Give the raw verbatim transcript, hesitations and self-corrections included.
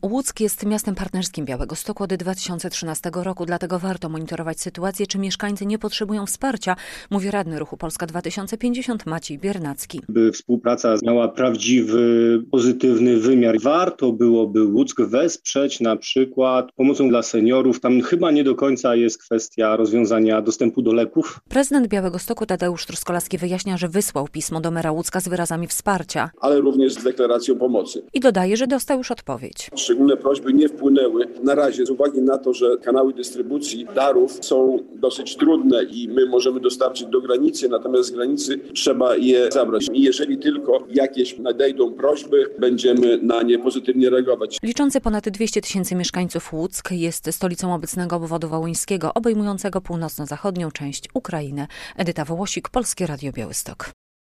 Łuck jest miastem partnerskim Białegostoku od dwa tysiące trzynastego roku, dlatego warto monitorować sytuację, czy mieszkańcy nie potrzebują wsparcia, mówi radny Ruchu Polska dwa tysiące pięćdziesiąt Maciej Biernacki. By współpraca miała prawdziwy, pozytywny wymiar, warto byłoby Łuck wesprzeć na przykład pomocą dla seniorów. Tam chyba nie do końca jest kwestia rozwiązania dostępu do leków. Prezydent Białegostoku Tadeusz Truskolaski wyjaśnia, że wysłał pismo do mera Łucka z wyrazami wsparcia. Ale również z deklaracją pomocy. I dodaje, że dostał już odpowiedź. Szczególne prośby nie wpłynęły na razie z uwagi na to, że kanały dystrybucji darów są dosyć trudne i my możemy dostarczyć do granicy, natomiast z granicy trzeba je zabrać. I jeżeli tylko jakieś nadejdą prośby, będziemy na nie pozytywnie reagować. Liczący ponad dwieście tysięcy mieszkańców Łuck jest stolicą obecnego obwodu wołyńskiego, obejmującego północno-zachodnią część Ukrainy. Edyta Wołosik, Polskie Radio Białystok.